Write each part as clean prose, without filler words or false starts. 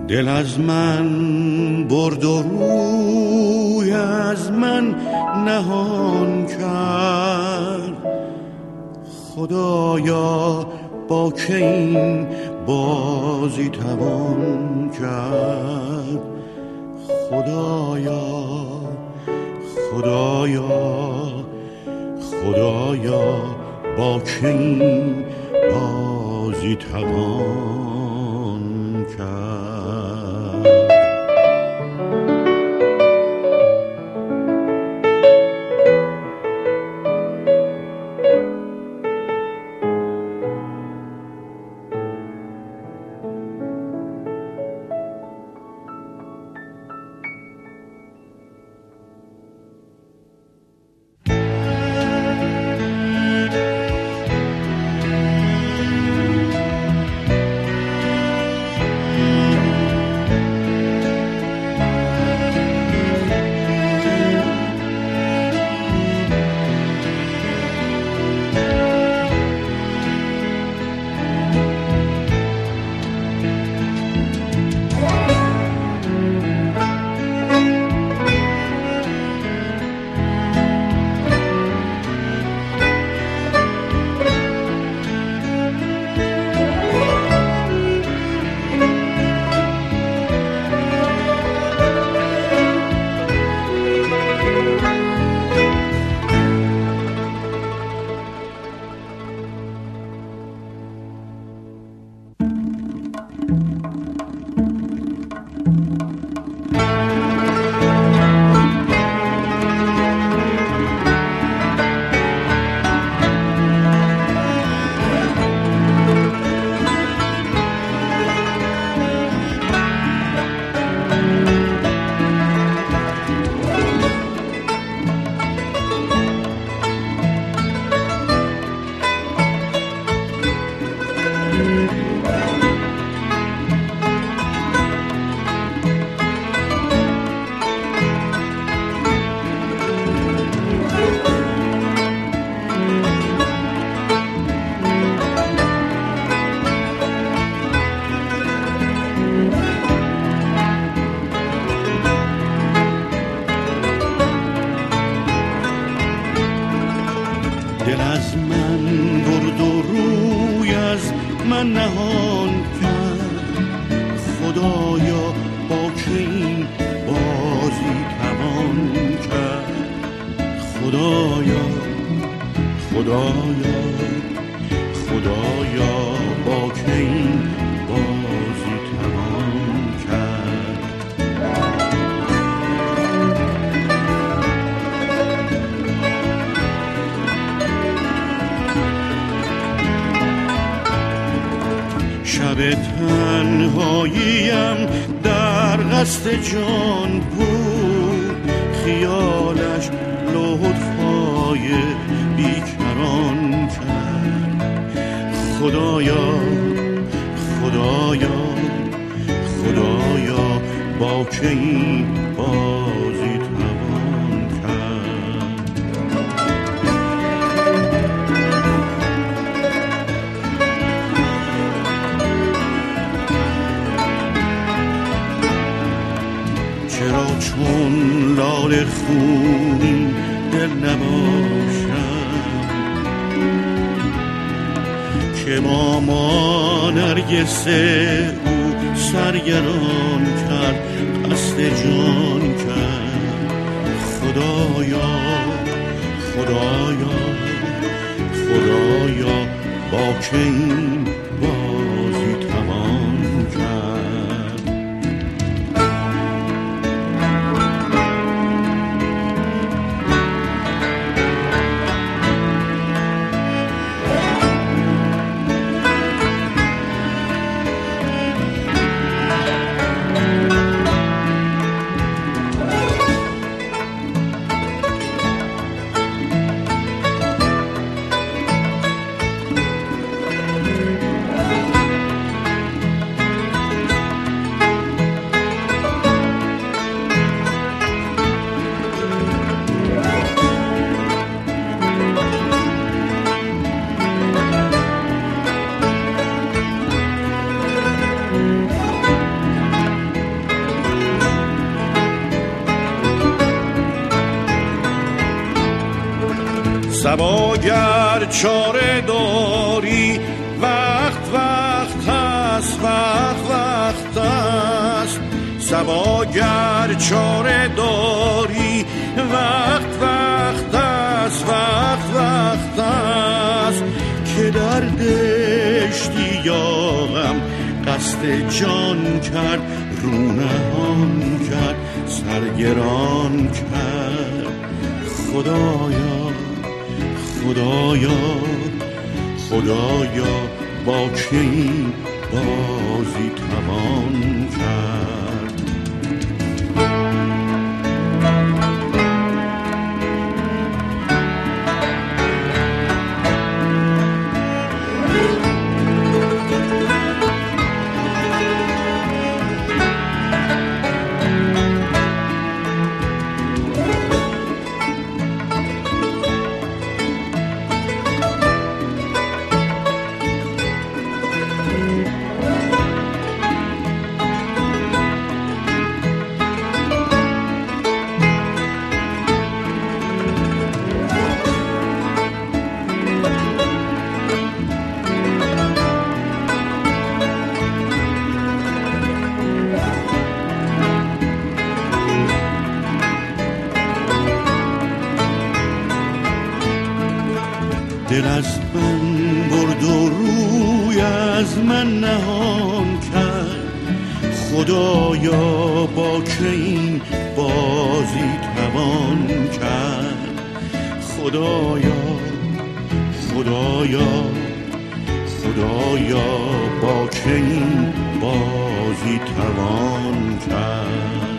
دل از من برد و روی از من نهان کرد. خدایا با که این بازی توان کرد. خدایا خدایا خدایا با که این بازی توان کرد. دل از من برد و روی از من نهان کرد. خدایا با که این بازی توان کرد. خدایا خدایا خدایا با که این بازی توان کرد. شب تنهاییم در قصد جان بود. خیالش لطفای بیکران کرد. خدایا خدایا خدایا با که این بازی توان کرد. چرا چون لاله خونین دل نباشم که ماما نرگس او سرگران کرد. قصد جان کرد. خدایا خدایا خدایا با که این بازی توان کرد. صباگر چاره داری وقت است، وقت است. صباگر چاره داری وقت است، وقت است. که در دشتی یاغم قصد جان کرد، رو نهان کرد، سرگران کرد. خدایا با که این بازی توان کرد. دل از من برد و روی از من نهان کرد. خدایا با که این بازی توان کرد. خدایا با که این بازی توان کرد.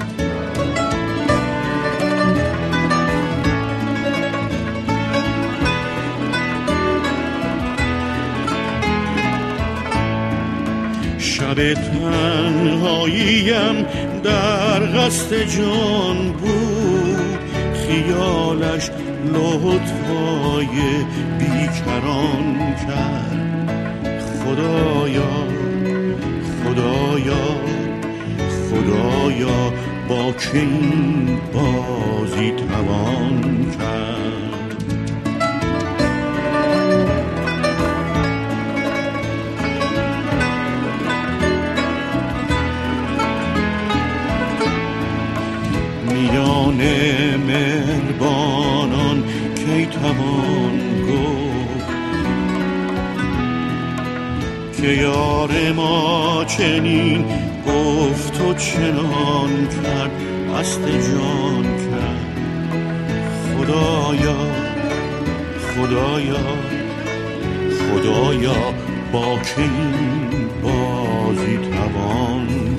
شب تنهاییم در قصد جان بود، خیالش لطفای بیکران کرد. خدایا با که این بازی توان کرد. میان مهربانان کی توان گفت که یار ما چنین گفت و چنان کرد، قصد جان کرد. خدایا با که این بازی توان